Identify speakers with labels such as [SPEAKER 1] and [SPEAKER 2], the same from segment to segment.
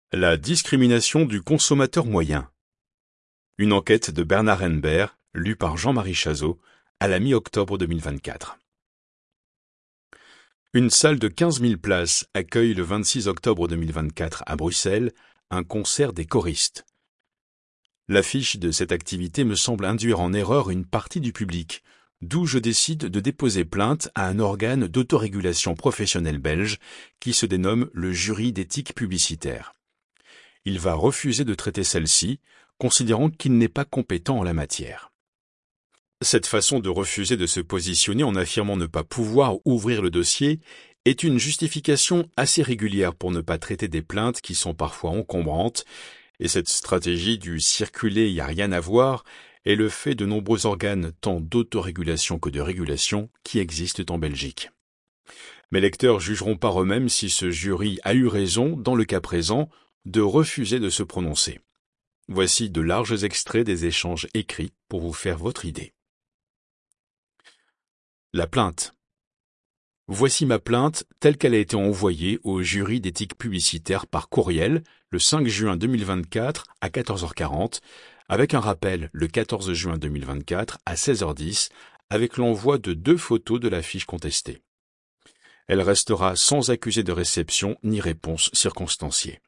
[SPEAKER 1] La discrimination du consommateur moyen. Une enquête de Bernard Henbert, lue par Jean-Marie Chazot, à la mi-octobre 2024. Une salle de 15 000 places accueille le 26 octobre 2024 à Bruxelles un concert des choristes. L'affiche de cette activité me semble induire en erreur une partie du public, d'où je décide de déposer plainte à un organe d'autorégulation professionnelle belge qui se dénomme le Jury d'éthique publicitaire. Il va refuser de traiter celle-ci, considérant qu'il n'est pas compétent en la matière. Cette façon de refuser de se positionner en affirmant ne pas pouvoir ouvrir le dossier est une justification assez régulière pour ne pas traiter des plaintes qui sont parfois encombrantes, et cette stratégie du circuler y a rien à voir est le fait de nombreux organes tant d'autorégulation que de régulation qui existent en Belgique. Mes lecteurs jugeront par eux-mêmes si ce jury a eu raison, dans le cas présent, de refuser de se prononcer. Voici de larges extraits des échanges écrits pour vous faire votre idée. La plainte. Voici ma plainte telle qu'elle a été envoyée au jury d'éthique publicitaire par courriel le 5 juin 2024 à 14h40, avec un rappel le 14 juin 2024 à 16h10, avec l'envoi de 2 photos de l'affiche contestée. Elle restera sans accusé de réception ni réponse circonstanciée.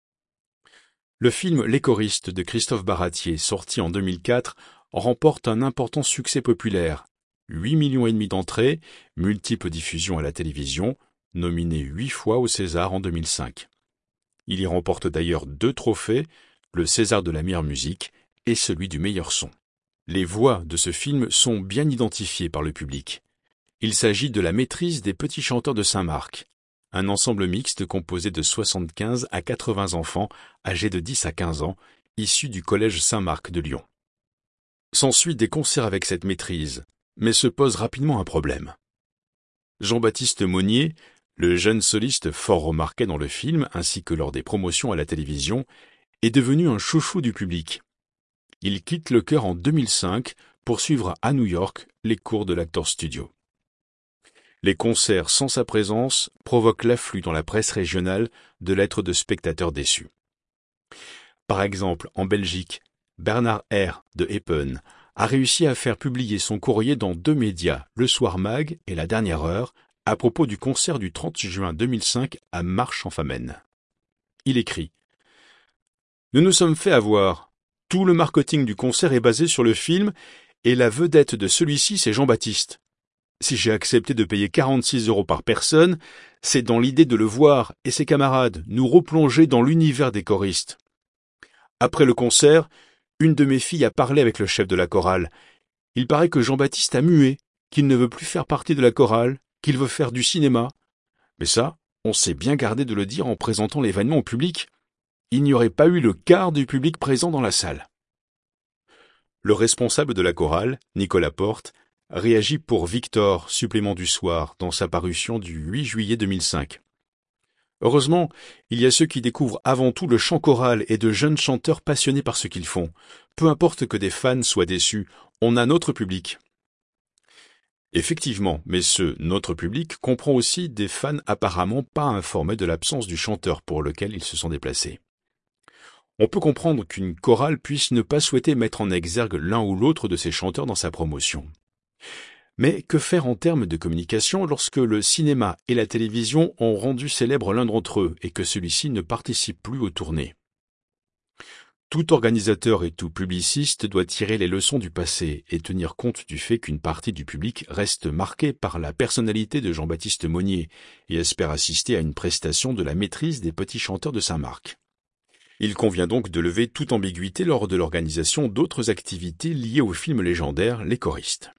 [SPEAKER 1] Le film Les choristes de Christophe Baratier, sorti en 2004, remporte un important succès populaire. 8,5 millions d'entrées, multiples diffusions à la télévision, nominé 8 fois au César en 2005. Il y remporte d'ailleurs 2 trophées, le César de la meilleure musique et celui du meilleur son. Les voix de ce film sont bien identifiées par le public. Il s'agit de La maîtrise des petits chanteurs de Saint-Marc, un ensemble mixte composé de 75 à 80 enfants âgés de 10 à 15 ans, issus du collège Saint-Marc de Lyon. S'ensuit des concerts avec cette maîtrise, mais se pose rapidement un problème. Jean-Baptiste Monnier, le jeune soliste fort remarqué dans le film ainsi que lors des promotions à la télévision, est devenu un chouchou du public. Il quitte le chœur en 2005 pour suivre à New York les cours de l'Actors Studio. Les concerts sans sa présence provoquent l'afflux dans la presse régionale de lettres de spectateurs déçus. Par exemple, en Belgique, Bernard R. de Heppen a réussi à faire publier son courrier dans 2 médias, Le Soir Mag et La Dernière Heure, à propos du concert du 30 juin 2005 à Marche-en-Famenne. Il écrit « Nous nous sommes fait avoir. Tout le marketing du concert est basé sur le film et la vedette de celui-ci, c'est Jean-Baptiste. Si j'ai accepté de payer 46 € par personne, c'est dans l'idée de le voir et ses camarades nous replonger dans l'univers des choristes. Après le concert, une de mes filles a parlé avec le chef de la chorale. Il paraît que Jean-Baptiste a mué, qu'il ne veut plus faire partie de la chorale, qu'il veut faire du cinéma. Mais ça, on s'est bien gardé de le dire en présentant l'événement au public. Il n'y aurait pas eu le quart du public présent dans la salle. » Le responsable de la chorale, Nicolas Porte, réagit pour Victor, supplément du soir, dans sa parution du 8 juillet 2005. Heureusement, il y a ceux qui découvrent avant tout le chant choral et de jeunes chanteurs passionnés par ce qu'ils font. Peu importe que des fans soient déçus, on a notre public. Effectivement, mais ce « notre public » comprend aussi des fans apparemment pas informés de l'absence du chanteur pour lequel ils se sont déplacés. On peut comprendre qu'une chorale puisse ne pas souhaiter mettre en exergue l'un ou l'autre de ses chanteurs dans sa promotion. Mais que faire en termes de communication lorsque le cinéma et la télévision ont rendu célèbre l'un d'entre eux et que celui-ci ne participe plus aux tournées? Tout organisateur et tout publiciste doit tirer les leçons du passé et tenir compte du fait qu'une partie du public reste marquée par la personnalité de Jean-Baptiste Monnier et espère assister à une prestation de La maîtrise des petits chanteurs de Saint-Marc. Il convient donc de lever toute ambiguïté lors de l'organisation d'autres activités liées au film légendaire Les choristes.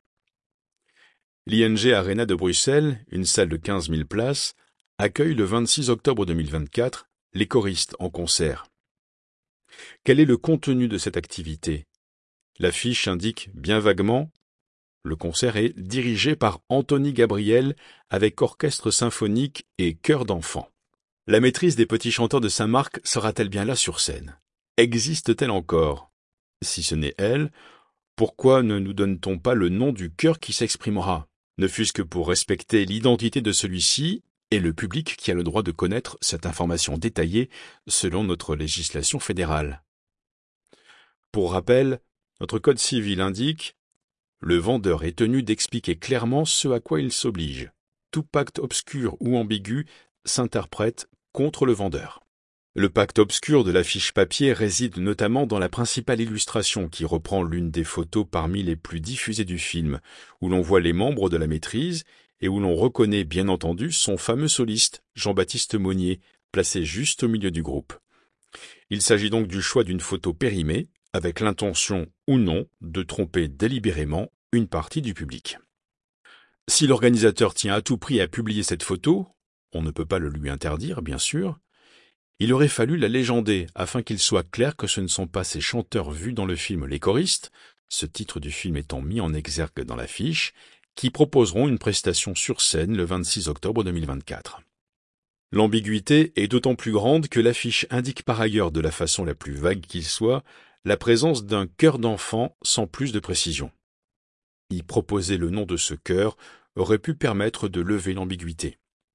[SPEAKER 1] L'ING Arena de Bruxelles, une salle de 15 000 places, accueille le 26 octobre 2024 les choristes en concert. Quel est le contenu de cette activité? L'affiche indique bien vaguement « Le concert est dirigé par Anthony Gabriel avec orchestre symphonique et chœur d'enfants ». La maîtrise des petits chanteurs de Saint-Marc sera-t-elle bien là sur scène? Existe-t-elle encore? Si ce n'est elle, pourquoi ne nous donne-t-on pas le nom du chœur qui s'exprimera? Ne fût-ce que pour respecter l'identité de celui-ci et le public qui a le droit de connaître cette information détaillée selon notre législation fédérale. Pour rappel, notre Code civil indique « Le vendeur est tenu d'expliquer clairement ce à quoi il s'oblige. Tout pacte obscur ou ambigu s'interprète contre le vendeur. » Le pacte obscur de l'affiche papier réside notamment dans la principale illustration qui reprend l'une des photos parmi les plus diffusées du film, où l'on voit les membres de la maîtrise et où l'on reconnaît bien entendu son fameux soliste, Jean-Baptiste Monnier, placé juste au milieu du groupe. Il s'agit donc du choix d'une photo périmée, avec l'intention ou non de tromper délibérément une partie du public. Si l'organisateur tient à tout prix à publier cette photo, on ne peut pas le lui interdire, bien sûr, il aurait fallu la légender afin qu'il soit clair que ce ne sont pas ces chanteurs vus dans le film Les Choristes, ce titre du film étant mis en exergue dans l'affiche, qui proposeront une prestation sur scène le 26 octobre 2024. L'ambiguïté est d'autant plus grande que l'affiche indique par ailleurs de la façon la plus vague qu'il soit la présence d'un chœur d'enfant sans plus de précision. Y proposer le nom de ce chœur aurait pu permettre de lever l'ambiguïté.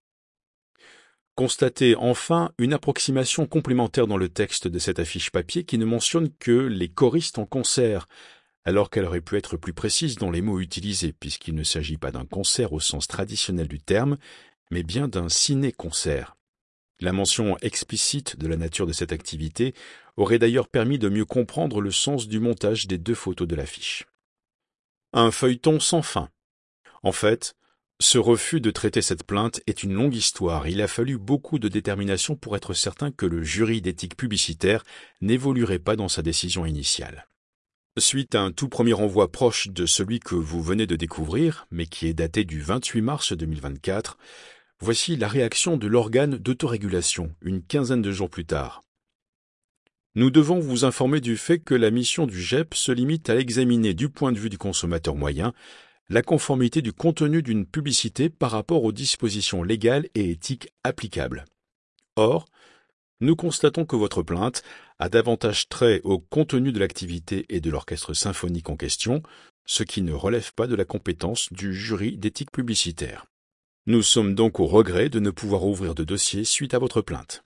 [SPEAKER 1] Constatez enfin une approximation complémentaire dans le texte de cette affiche papier qui ne mentionne que les choristes en concert, alors qu'elle aurait pu être plus précise dans les mots utilisés, puisqu'il ne s'agit pas d'un concert au sens traditionnel du terme, mais bien d'un ciné-concert. La mention explicite de la nature de cette activité aurait d'ailleurs permis de mieux comprendre le sens du montage des deux photos de l'affiche. Un feuilleton sans fin. En fait, ce refus de traiter cette plainte est une longue histoire. Il a fallu beaucoup de détermination pour être certain que le jury d'éthique publicitaire n'évoluerait pas dans sa décision initiale. Suite à un tout premier envoi proche de celui que vous venez de découvrir, mais qui est daté du 28 mars 2024, voici la réaction de l'organe d'autorégulation, une quinzaine de jours plus tard. Nous devons vous informer du fait que la mission du GEP se limite à examiner du point de vue du consommateur moyen la conformité du contenu d'une publicité par rapport aux dispositions légales et éthiques applicables. Or, nous constatons que votre plainte a davantage trait au contenu de l'activité et de l'orchestre symphonique en question, ce qui ne relève pas de la compétence du jury d'éthique publicitaire. Nous sommes donc au regret de ne pouvoir ouvrir de dossier suite à votre plainte.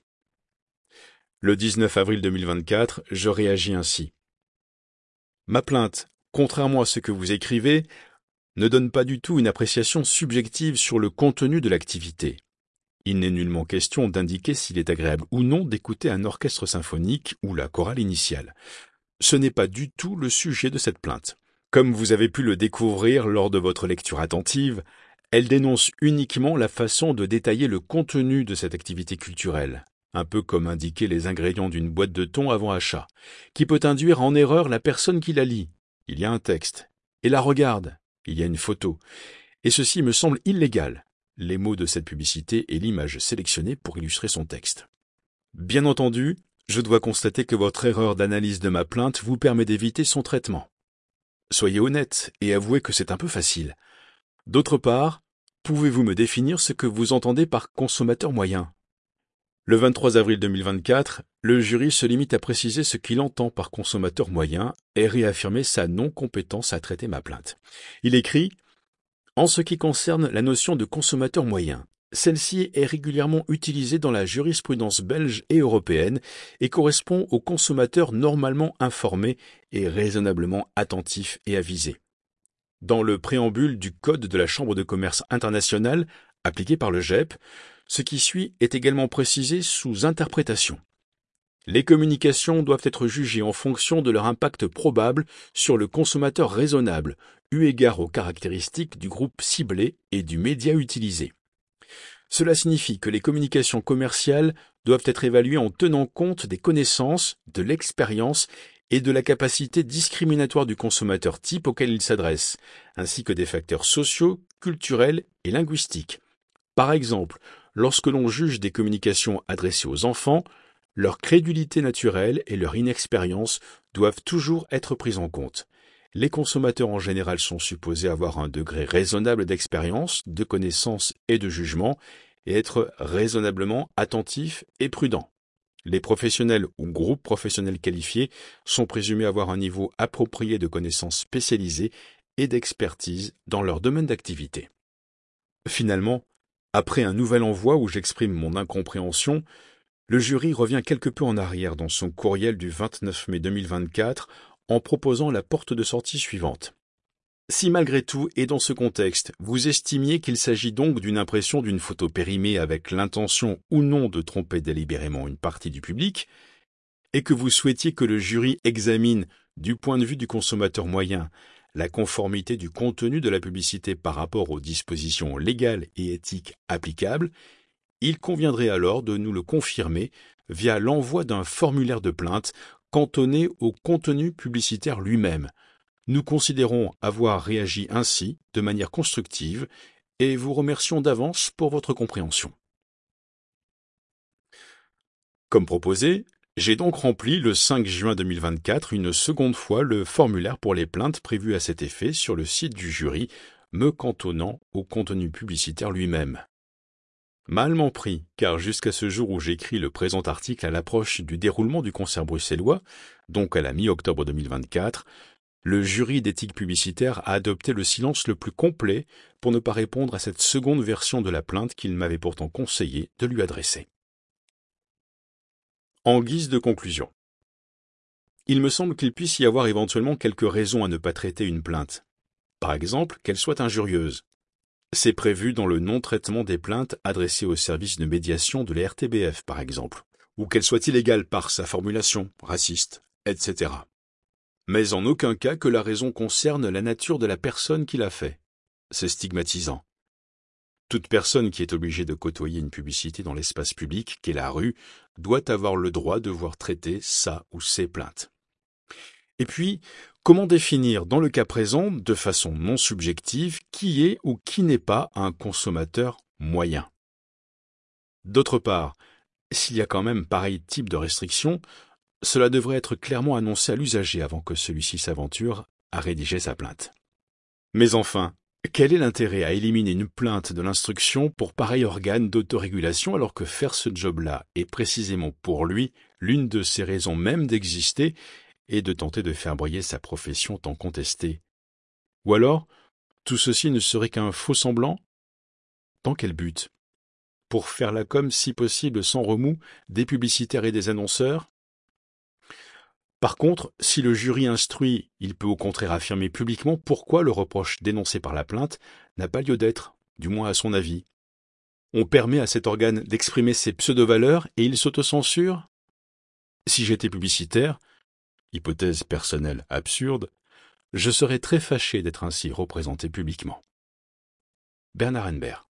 [SPEAKER 1] Le 19 avril 2024, je réagis ainsi. Ma plainte, contrairement à ce que vous écrivez, ne donne pas du tout une appréciation subjective sur le contenu de l'activité. Il n'est nullement question d'indiquer s'il est agréable ou non d'écouter un orchestre symphonique ou la chorale initiale. Ce n'est pas du tout le sujet de cette plainte. Comme vous avez pu le découvrir lors de votre lecture attentive, elle dénonce uniquement la façon de détailler le contenu de cette activité culturelle, un peu comme indiquer les ingrédients d'une boîte de thon avant achat, qui peut induire en erreur la personne qui la lit. Il y a un texte, et la regarde. Il y a une photo, et ceci me semble illégal, les mots de cette publicité et l'image sélectionnée pour illustrer son texte. Bien entendu, je dois constater que votre erreur d'analyse de ma plainte vous permet d'éviter son traitement. Soyez honnête et avouez que c'est un peu facile. D'autre part, pouvez-vous me définir ce que vous entendez par consommateur moyen ? Le 23 avril 2024, le jury se limite à préciser ce qu'il entend par consommateur moyen et réaffirmer sa non-compétence à traiter ma plainte. Il écrit « En ce qui concerne la notion de consommateur moyen, celle-ci est régulièrement utilisée dans la jurisprudence belge et européenne et correspond au consommateur normalement informé et raisonnablement attentif et avisé. Dans le préambule du Code de la Chambre de commerce internationale, appliqué par le GEP, ce qui suit est également précisé sous interprétation. Les communications doivent être jugées en fonction de leur impact probable sur le consommateur raisonnable, eu égard aux caractéristiques du groupe ciblé et du média utilisé. Cela signifie que les communications commerciales doivent être évaluées en tenant compte des connaissances, de l'expérience et de la capacité discriminatoire du consommateur type auquel il s'adresse, ainsi que des facteurs sociaux, culturels et linguistiques. Par exemple, lorsque l'on juge des communications adressées aux enfants, leur crédulité naturelle et leur inexpérience doivent toujours être prises en compte. Les consommateurs en général sont supposés avoir un degré raisonnable d'expérience, de connaissance et de jugement, et être raisonnablement attentifs et prudents. Les professionnels ou groupes professionnels qualifiés sont présumés avoir un niveau approprié de connaissances spécialisées et d'expertise dans leur domaine d'activité. Finalement, Après un nouvel envoi où j'exprime mon incompréhension, le jury revient quelque peu en arrière dans son courriel du 29 mai 2024 en proposant la porte de sortie suivante. Si malgré tout, et dans ce contexte, vous estimiez qu'il s'agit donc d'une impression d'une photo périmée avec l'intention ou non de tromper délibérément une partie du public, et que vous souhaitiez que le jury examine, du point de vue du consommateur moyen, la conformité du contenu de la publicité par rapport aux dispositions légales et éthiques applicables, il conviendrait alors de nous le confirmer via l'envoi d'un formulaire de plainte cantonné au contenu publicitaire lui-même. Nous considérons avoir réagi ainsi de manière constructive et vous remercions d'avance pour votre compréhension. Comme proposé, j'ai donc rempli le 5 juin 2024 une seconde fois le formulaire pour les plaintes prévues à cet effet sur le site du jury, me cantonnant au contenu publicitaire lui-même. Mal m'en pris, car jusqu'à ce jour où j'écris le présent article à l'approche du déroulement du concert bruxellois, donc à la mi-octobre 2024, le jury d'éthique publicitaire a adopté le silence le plus complet pour ne pas répondre à cette seconde version de la plainte qu'il m'avait pourtant conseillé de lui adresser. En guise de conclusion, il me semble qu'il puisse y avoir éventuellement quelques raisons à ne pas traiter une plainte. Par exemple, qu'elle soit injurieuse. C'est prévu dans le non-traitement des plaintes adressées au service de médiation de la RTBF, par exemple, ou qu'elle soit illégale par sa formulation, raciste, etc. Mais en aucun cas que la raison concerne la nature de la personne qui l'a fait. C'est stigmatisant. Toute personne qui est obligée de côtoyer une publicité dans l'espace public, qu'est la rue, doit avoir le droit de voir traiter sa ou ses plaintes. Et puis, comment définir dans le cas présent, de façon non subjective, qui est ou qui n'est pas un consommateur moyen? D'autre part, s'il y a quand même pareil type de restriction, cela devrait être clairement annoncé à l'usager avant que celui-ci s'aventure à rédiger sa plainte. Mais enfin, quel est l'intérêt à éliminer une plainte de l'instruction pour pareil organe d'autorégulation alors que faire ce job-là est précisément pour lui l'une de ses raisons même d'exister et de tenter de faire briller sa profession tant contestée? Ou alors, tout ceci ne serait qu'un faux semblant? Dans quel but? Pour faire la com si possible sans remous des publicitaires et des annonceurs? Par contre, si le jury instruit, il peut au contraire affirmer publiquement pourquoi le reproche dénoncé par la plainte n'a pas lieu d'être, du moins à son avis. On permet à cet organe d'exprimer ses pseudo-valeurs et il s'autocensure? Si j'étais publicitaire, hypothèse personnelle absurde, je serais très fâché d'être ainsi représenté publiquement. Bernard Henbert.